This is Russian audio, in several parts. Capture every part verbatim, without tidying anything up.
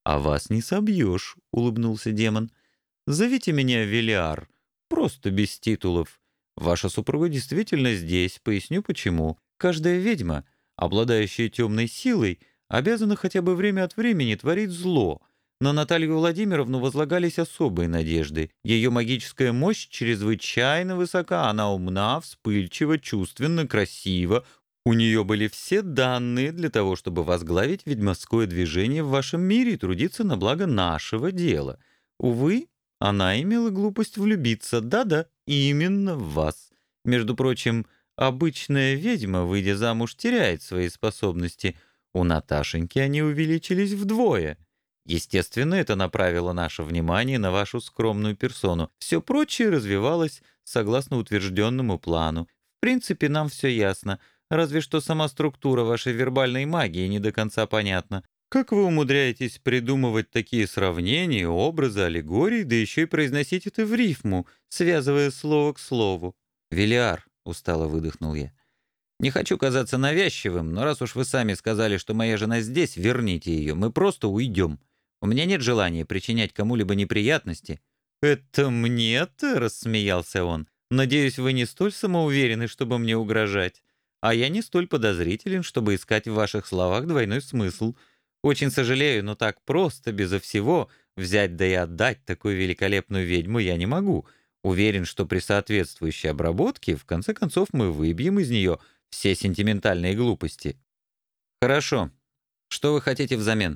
«А вас не собьешь», — улыбнулся демон. «Зовите меня Велиар, просто без титулов. Ваша супруга действительно здесь, поясню почему. Каждая ведьма, обладающая темной силой, обязана хотя бы время от времени творить зло. На Наталью Владимировну возлагались особые надежды. Ее магическая мощь чрезвычайно высока, она умна, вспыльчива, чувственна, красива. У нее были все данные для того, чтобы возглавить ведьмовское движение в вашем мире и трудиться на благо нашего дела. Увы, она имела глупость влюбиться, да-да, именно в вас. Между прочим, обычная ведьма, выйдя замуж, теряет свои способности. У Наташеньки они увеличились вдвое. Естественно, это направило наше внимание на вашу скромную персону. Все прочее развивалось согласно утвержденному плану. В принципе, нам все ясно, разве что сама структура вашей вербальной магии не до конца понятна. Как вы умудряетесь придумывать такие сравнения, образы, аллегории, да еще и произносить это в рифму, связывая слово к слову? «Велиар», — устало выдохнул я. «Не хочу казаться навязчивым, но раз уж вы сами сказали, что моя жена здесь, верните ее, мы просто уйдем. У меня нет желания причинять кому-либо неприятности». «Это мне-то?» — рассмеялся он. «Надеюсь, вы не столь самоуверены, чтобы мне угрожать. А я не столь подозрителен, чтобы искать в ваших словах двойной смысл. Очень сожалею, но так просто, безо всего, взять да и отдать такую великолепную ведьму я не могу. Уверен, что при соответствующей обработке, в конце концов, мы выбьем из нее все сентиментальные глупости». «Хорошо. Что вы хотите взамен?»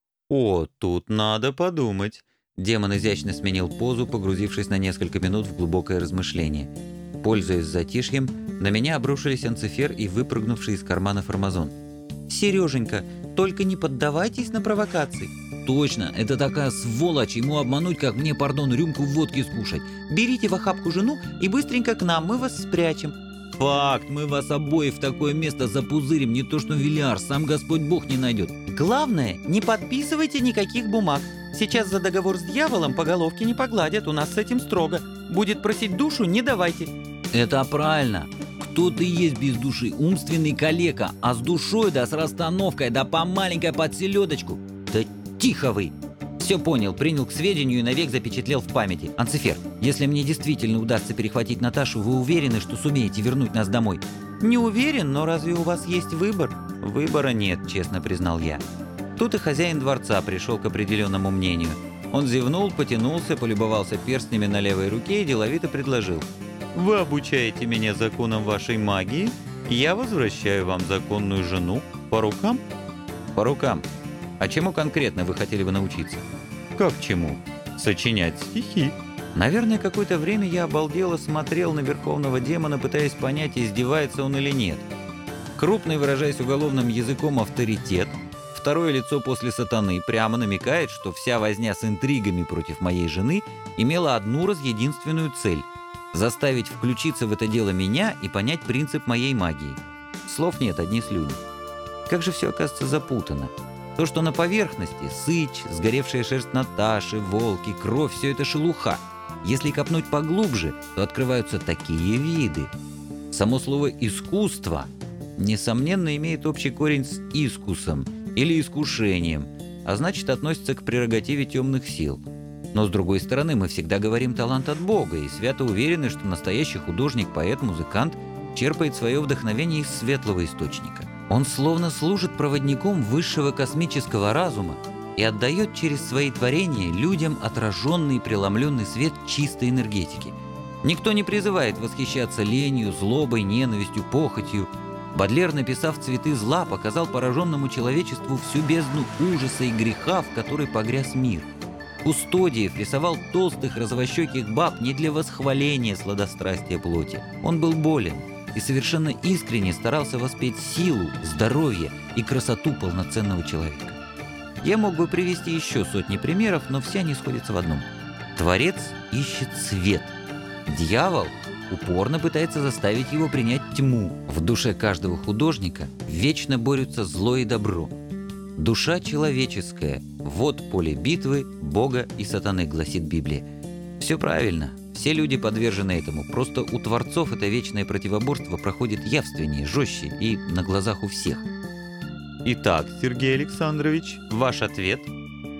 «О, тут надо подумать». Демон изящно сменил позу, погрузившись на несколько минут в глубокое размышление. Пользуясь затишьем, на меня обрушились Анцифер и выпрыгнувший из кармана Формазон. «Сереженька, только не поддавайтесь на провокации». «Точно, это такая сволочь, ему обмануть, как мне, пардон, рюмку водки скушать». «Берите в охапку жену и быстренько к нам, мы вас спрячем». «Факт, мы вас обоих в такое место запузырим, не то что Велиар, сам Господь Бог не найдет». «Главное, не подписывайте никаких бумаг. Сейчас за договор с дьяволом по головке не погладят, у нас с этим строго. Будет просить душу, не давайте». «Это правильно. Кто ты есть без души? Умственный калека, а с душой да с расстановкой, да по маленькой под селедочку». «Да тихо вы!» Все понял, принял к сведению и навек запечатлел в памяти. Анцифер, если мне действительно удастся перехватить Наташу, вы уверены, что сумеете вернуть нас домой? «Не уверен, но разве у вас есть выбор?» «Выбора нет», — честно признал я. Тут и хозяин дворца пришел к определенному мнению. Он зевнул, потянулся, полюбовался перстнями на левой руке и деловито предложил. «Вы обучаете меня законам вашей магии, я возвращаю вам законную жену. По рукам?» «По рукам. А чему конкретно вы хотели бы научиться?» «Как чему? Сочинять стихи». Наверное, какое-то время я обалдело смотрел на верховного демона, пытаясь понять, издевается он или нет. Крупный, выражаясь уголовным языком, авторитет, второе лицо после сатаны, прямо намекает, что вся возня с интригами против моей жены имела одну разъединственную цель – заставить включиться в это дело меня и понять принцип моей магии. Слов нет, одни слюни. Как же все оказывается запутано. То, что на поверхности – сыч, сгоревшая шерсть Наташи, волки, кровь – все это шелуха. Если копнуть поглубже, то открываются такие виды. Само слово «искусство» несомненно имеет общий корень с «искусом» или «искушением», а значит относится к прерогативе темных сил. Но с другой стороны, мы всегда говорим «талант от Бога» и свято уверены, что настоящий художник, поэт, музыкант черпает свое вдохновение из светлого источника. Он словно служит проводником высшего космического разума и отдает через свои творения людям отраженный и преломленный свет чистой энергетики. Никто не призывает восхищаться ленью, злобой, ненавистью, похотью. Бодлер, написав «Цветы зла», показал пораженному человечеству всю бездну ужаса и греха, в которой погряз мир. Кустодиев рисовал толстых розовощеких баб не для восхваления сладострастия плоти. Он был болен и совершенно искренне старался воспеть силу, здоровье и красоту полноценного человека. Я мог бы привести еще сотни примеров, но все они сходятся в одном. Творец ищет свет. Дьявол упорно пытается заставить его принять тьму. В душе каждого художника вечно борются зло и добро. Душа человеческая – вот поле битвы Бога и сатаны, гласит Библия. Все правильно. Все люди подвержены этому, просто у творцов это вечное противоборство проходит явственнее, жестче и на глазах у всех. Итак, Сергей Александрович, ваш ответ?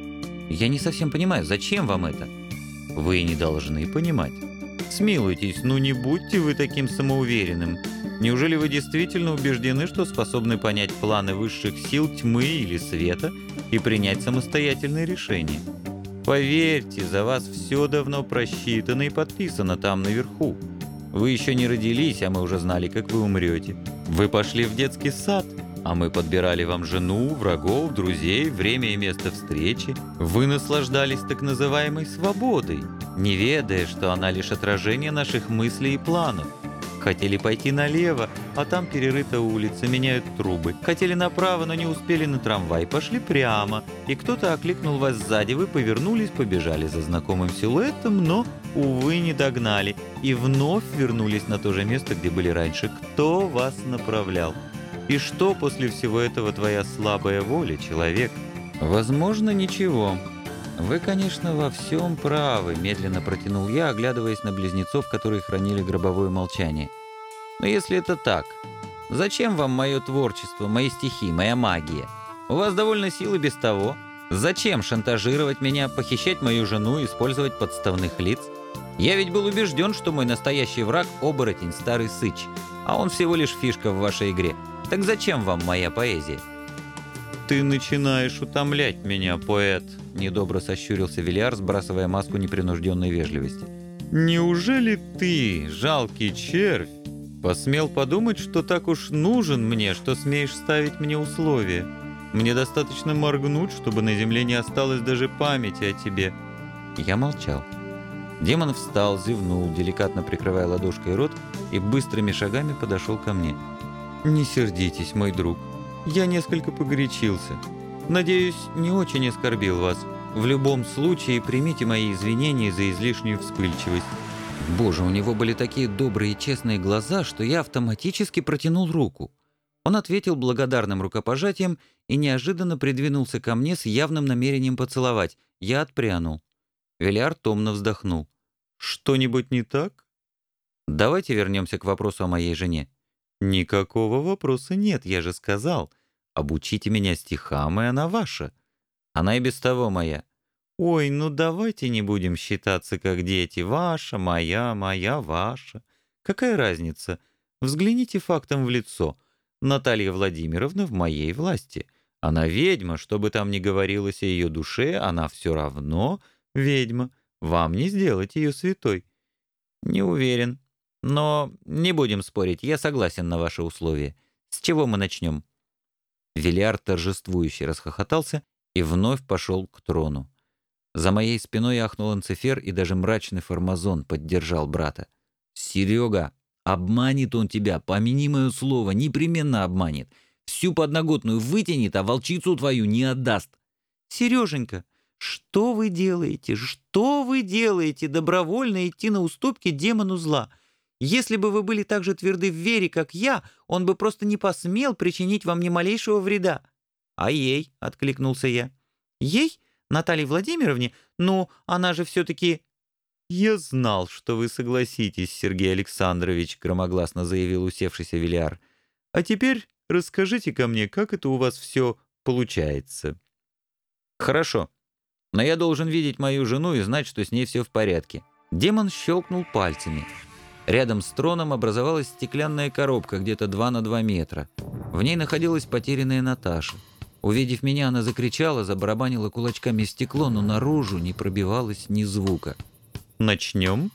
Я не совсем понимаю, зачем вам это? Вы не должны понимать. Смилуйтесь, ну не будьте вы таким самоуверенным. Неужели вы действительно убеждены, что способны понять планы высших сил тьмы или света и принять самостоятельное решение? Поверьте, за вас все давно просчитано и подписано там наверху. Вы еще не родились, а мы уже знали, как вы умрете. Вы пошли в детский сад, а мы подбирали вам жену, врагов, друзей, время и место встречи. Вы наслаждались так называемой свободой, не ведая, что она лишь отражение наших мыслей и планов. Хотели пойти налево, а там перерыта улица, меняют трубы. Хотели направо, но не успели на трамвай, пошли прямо. И кто-то окликнул вас сзади, вы повернулись, побежали за знакомым силуэтом, но, увы, не догнали. И вновь вернулись на то же место, где были раньше. Кто вас направлял? И что после всего этого твоя слабая воля, человек? Возможно, ничего. Вы, конечно, во всем правы, медленно протянул я, оглядываясь на близнецов, которые хранили гробовое молчание. Но если это так, зачем вам мое творчество, мои стихи, моя магия? У вас довольно сил и без того. Зачем шантажировать меня, похищать мою жену, использовать подставных лиц? Я ведь был убежден, что мой настоящий враг — оборотень, старый сыч, а он всего лишь фишка в вашей игре. Так зачем вам моя поэзия? «Ты начинаешь утомлять меня, поэт», — недобро сощурился Вилиар, сбрасывая маску непринужденной вежливости. «Неужели ты, жалкий червь, посмел подумать, что так уж нужен мне, что смеешь ставить мне условия? Мне достаточно моргнуть, чтобы на земле не осталось даже памяти о тебе». Я молчал. Демон встал, зевнул, деликатно прикрывая ладошкой рот, и быстрыми шагами подошел ко мне. «Не сердитесь, мой друг. Я несколько погорячился. Надеюсь, не очень оскорбил вас. В любом случае, примите мои извинения за излишнюю вспыльчивость». Боже, у него были такие добрые и честные глаза, что я автоматически протянул руку. Он ответил благодарным рукопожатием и неожиданно придвинулся ко мне с явным намерением поцеловать. Я отпрянул. Вилиар томно вздохнул. «Что-нибудь не так?» «Давайте вернемся к вопросу о моей жене». «Никакого вопроса нет, я же сказал. Обучите меня стихам, и она ваша. Она и без того моя». «Ой, ну давайте не будем считаться как дети. Ваша, моя, моя, ваша. Какая разница? Взгляните фактом в лицо. Наталья Владимировна в моей власти. Она ведьма, что бы там ни говорилось о ее душе, она все равно ведьма. Вам не сделать ее святой». «Не уверен. Но не будем спорить, я согласен на ваши условия. С чего мы начнем?» Вилиар торжествующе расхохотался и вновь пошел к трону. За моей спиной ахнул Анцифер, и даже мрачный Формазон поддержал брата. «Серега, обманет он тебя, помяни мое слово, непременно обманет. Всю подноготную вытянет, а волчицу твою не отдаст». «Сереженька, что вы делаете? Что вы делаете? Добровольно идти на уступки демону зла? Если бы вы были так же тверды в вере, как я, он бы просто не посмел причинить вам ни малейшего вреда». «А ей?» — откликнулся я. «Ей? Наталье Владимировне? Ну, она же все-таки...» «Я знал, что вы согласитесь, Сергей Александрович», — громогласно заявил усевшийся Вилиар. «А теперь расскажите-ка мне, как это у вас все получается». «Хорошо. Но я должен видеть мою жену и знать, что с ней все в порядке». Демон щелкнул пальцами. Рядом с троном образовалась стеклянная коробка где-то два на два метра. В ней находилась потерянная Наташа. Увидев меня, она закричала, забарабанила кулачками в стекло, но наружу не пробивалось ни звука. «Начнем?»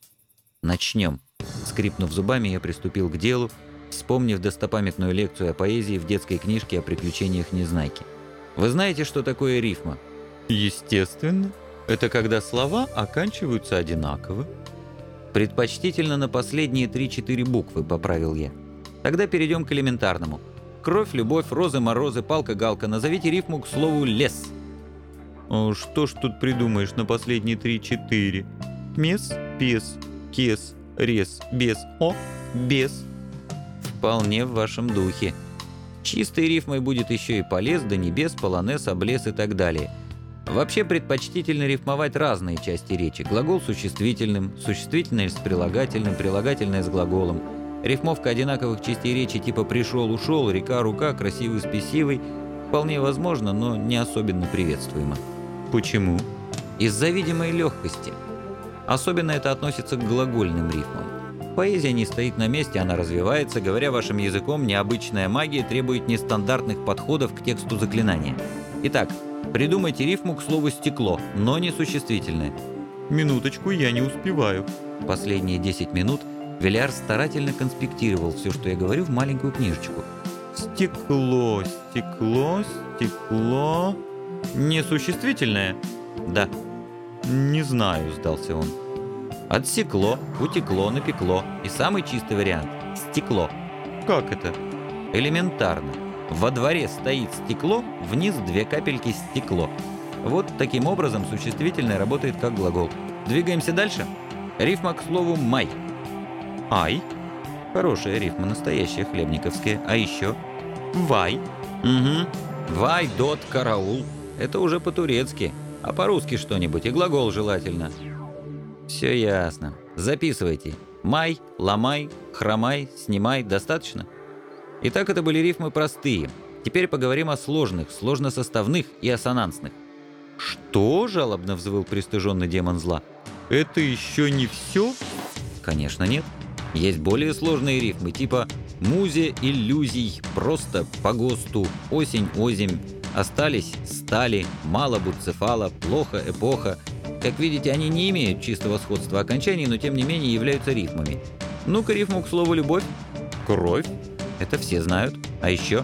«Начнем». Скрипнув зубами, я приступил к делу, вспомнив достопамятную лекцию о поэзии в детской книжке о приключениях Незнайки. Вы знаете, что такое рифма? Естественно. Это когда слова оканчиваются одинаково. Предпочтительно на последние три-четыре буквы, поправил я. Тогда перейдем к элементарному. Кровь, любовь, розы, морозы, палка-галка. Назовите рифму к слову «лес». О, что ж тут придумаешь на последние три-четыре? Мес, пес, кес, рез, без, о, без. Вполне в вашем духе. Чистой рифмой будет еще и полез, до небес, полонез, облез и так далее. Вообще предпочтительно рифмовать разные части речи. Глагол существительным, существительное с прилагательным, прилагательное с глаголом. Рифмовка одинаковых частей речи типа «пришел», «ушел», «река», «рука», «красивый», «спесивый» вполне возможно, но не особенно приветствуемо. Почему? Из-за видимой легкости. Особенно это относится к глагольным рифмам. Поэзия не стоит на месте, она развивается. Говоря вашим языком, необычная магия требует нестандартных подходов к тексту заклинания. Итак, придумайте рифму к слову «стекло», но не существительное. Минуточку, я не успеваю. Последние десять минут Велиар старательно конспектировал все, что я говорю, в маленькую книжечку. Стекло, стекло, стекло... Несуществительное? Да. Не знаю, сдался он. Отсекло, утекло, напекло. И самый чистый вариант – стекло. Как это? Элементарно. Во дворе стоит стекло, вниз две капельки стекло. Вот таким образом существительное работает как глагол. Двигаемся дальше. Рифма к слову «май». Ай. Хорошая рифма, настоящая хлебниковская. А еще? Вай. Угу. Вай, дот, караул. Это уже по-турецки. А по-русски что-нибудь, и глагол желательно. Все ясно. Записывайте. Май, ломай, хромай, снимай. Достаточно? Итак, это были рифмы простые. Теперь поговорим о сложных, сложносоставных и ассонансных. «Что?» – жалобно взвыл пристыженный демон зла. «Это еще не все?» Конечно, нет. Есть более сложные рифмы, типа «музе иллюзий», «просто по ГОСТу», «осень озимь», «остались», «стали», «мало буцефала», «плохо», «эпоха». Как видите, они не имеют чистого сходства окончаний, но тем не менее являются рифмами. Ну-ка рифму к слову «любовь». «Кровь». Это все знают. А еще?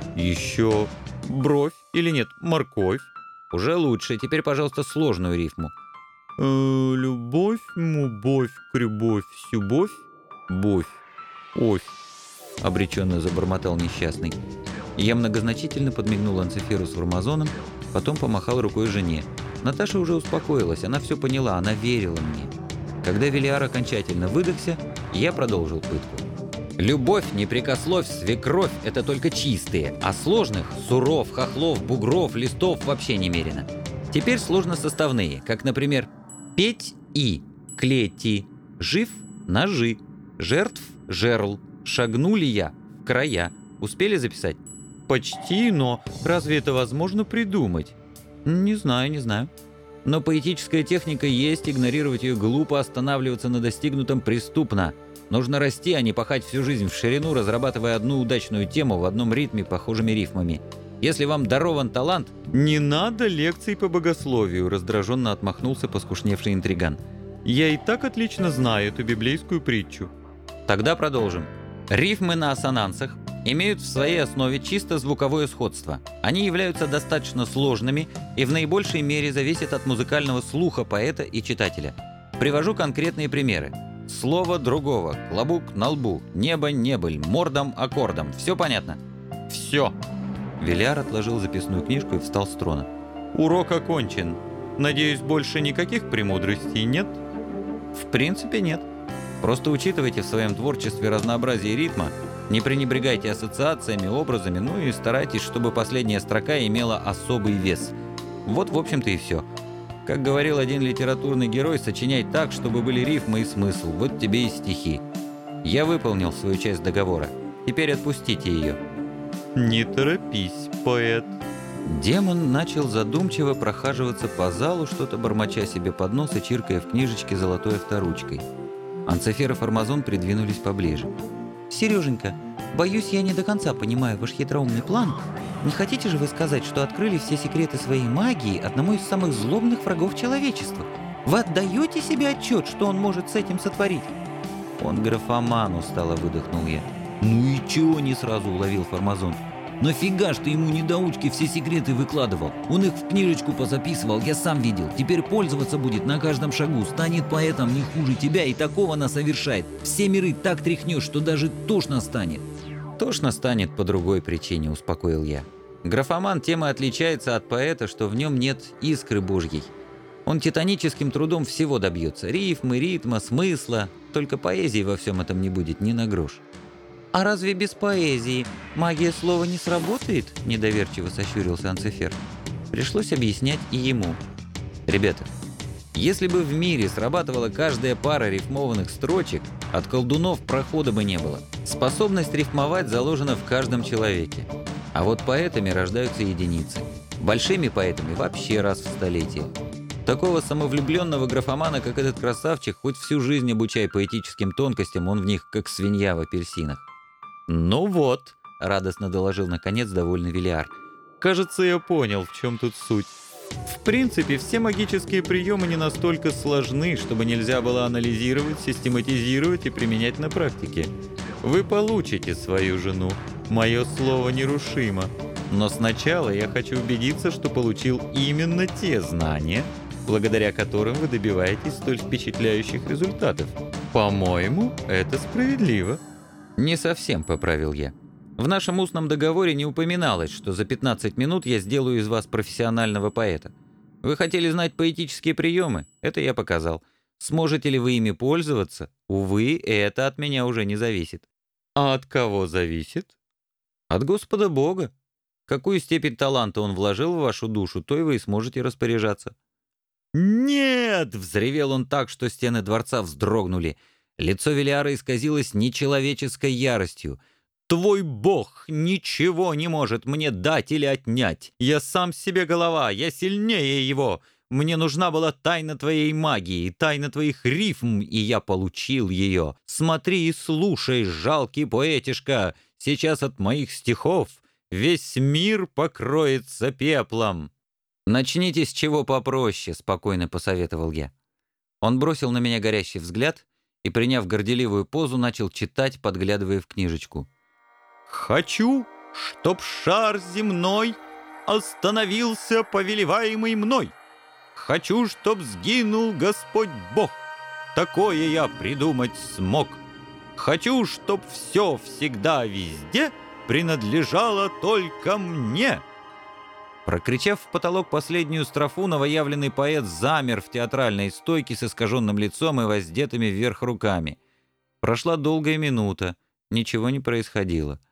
Еще бровь или нет, морковь. Уже лучше. Теперь, пожалуйста, сложную рифму. Э, любовь, мубовь, крюбовь, сюбовь, бовь, овь. Обреченно забормотал несчастный. Я многозначительно подмигнул Анциферу с Формазоном, потом помахал рукой жене. Наташа уже успокоилась, она все поняла, она верила мне. Когда Велиар окончательно выдохся, я продолжил пытку. Любовь, непрекословь, свекровь – это только чистые, а сложных – суров, хохлов, бугров, листов вообще немерено. Теперь сложносоставные, как, например, петь и, клети, жив – ножи, жертв – жерл, шагнули я – в края. Успели записать? Почти, но разве это возможно придумать? Не знаю, не знаю. Но поэтическая техника есть, игнорировать ее глупо, останавливаться на достигнутом преступно. Нужно расти, а не пахать всю жизнь в ширину, разрабатывая одну удачную тему в одном ритме похожими рифмами. Если вам дарован талант... «Не надо лекций по богословию», — раздраженно отмахнулся поскушневший интриган. «Я и так отлично знаю эту библейскую притчу». Тогда продолжим. Рифмы на ассонансах имеют в своей основе чисто звуковое сходство. Они являются достаточно сложными и в наибольшей мере зависят от музыкального слуха поэта и читателя. Привожу конкретные примеры. Слово другого, клобук на лбу, небо небыль, мордом аккордом. Все понятно? Все. Велиар отложил записную книжку и встал с трона. Урок окончен. Надеюсь, больше никаких премудростей нет? В принципе, нет. Просто учитывайте в своем творчестве разнообразие ритма, не пренебрегайте ассоциациями, образами, ну и старайтесь, чтобы последняя строка имела особый вес. Вот, в общем-то, и все. Как говорил один литературный герой, сочиняй так, чтобы были рифмы и смысл. Вот тебе и стихи. Я выполнил свою часть договора. Теперь отпустите ее. Не торопись, поэт. Демон начал задумчиво прохаживаться по залу, что-то бормоча себе под нос и чиркая в книжечке золотой авторучкой. Анцифер и Формазон придвинулись поближе. «Сереженька, боюсь, я не до конца понимаю ваш хитроумный план. Не хотите же вы сказать, что открыли все секреты своей магии одному из самых злобных врагов человечества? Вы отдаете себе отчет, что он может с этим сотворить?» «Он графоман», устало выдохнул я. «Ну и чего?» — не сразу уловил Формазон. «Нафига ж ты ему, недоучки, все секреты выкладывал? Он их в книжечку позаписывал, я сам видел. Теперь пользоваться будет на каждом шагу, станет поэтом не хуже тебя и такого насовершает. Все миры так тряхнешь, что даже тошно станет». «Тошно станет по другой причине», — успокоил я. «Графоман тем и отличается от поэта, что в нем нет искры божьей. Он титаническим трудом всего добьется. Рифмы, ритма, смысла. Только поэзии во всем этом не будет ни на грош». «А разве без поэзии магия слова не сработает?» – недоверчиво сощурился Анцифер. Пришлось объяснять и ему. «Ребята, если бы в мире срабатывала каждая пара рифмованных строчек, от колдунов прохода бы не было. Способность рифмовать заложена в каждом человеке. А вот поэтами рождаются единицы. Большими поэтами вообще раз в столетие. Такого самовлюбленного графомана, как этот красавчик, хоть всю жизнь обучай поэтическим тонкостям, он в них как свинья в апельсинах. «Ну вот», — радостно доложил наконец довольный Велиар. «кажется, я понял, в чем тут суть. В принципе, все магические приемы не настолько сложны, чтобы нельзя было анализировать, систематизировать и применять на практике. Вы получите свою жену, мое слово нерушимо. Но сначала я хочу убедиться, что получил именно те знания, благодаря которым вы добиваетесь столь впечатляющих результатов. По-моему, это справедливо». «Не совсем», — поправил я. «В нашем устном договоре не упоминалось, что за пятнадцать минут я сделаю из вас профессионального поэта. Вы хотели знать поэтические приемы? Это я показал. Сможете ли вы ими пользоваться? Увы, это от меня уже не зависит». «А от кого зависит?» «От Господа Бога. Какую степень таланта Он вложил в вашу душу, то и вы и сможете распоряжаться». «Нет!» — Взревел он так, что стены дворца вздрогнули. Лицо Велиара исказилось нечеловеческой яростью. «Твой бог ничего не может мне дать или отнять. Я сам себе голова, я сильнее его. Мне нужна была тайна твоей магии, тайна твоих рифм, и я получил ее. Смотри и слушай, жалкий поэтишка, сейчас от моих стихов весь мир покроется пеплом». «Начните с чего попроще», — спокойно посоветовал я. Он бросил на меня горящий взгляд и, приняв горделивую позу, начал читать, подглядывая в книжечку. «Хочу, чтоб шар земной остановился, повелеваемый мной. Хочу, чтоб сгинул Господь Бог. Такое я придумать смог. Хочу, чтоб все всегда везде принадлежало только мне». Прокричав в потолок последнюю строфу, новоявленный поэт замер в театральной стойке с искаженным лицом и воздетыми вверх руками. Прошла долгая минута, ничего не происходило.